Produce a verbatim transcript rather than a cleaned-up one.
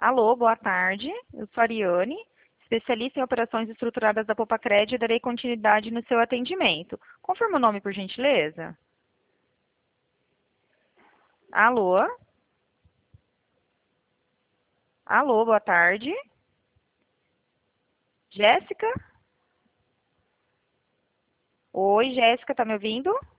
Alô, boa tarde. Eu sou a Ariane, especialista em operações estruturadas da Popacred e darei continuidade no seu atendimento. Confirma o nome, por gentileza. Alô? Alô, boa tarde. Jéssica? Oi, Jéssica, tá me ouvindo?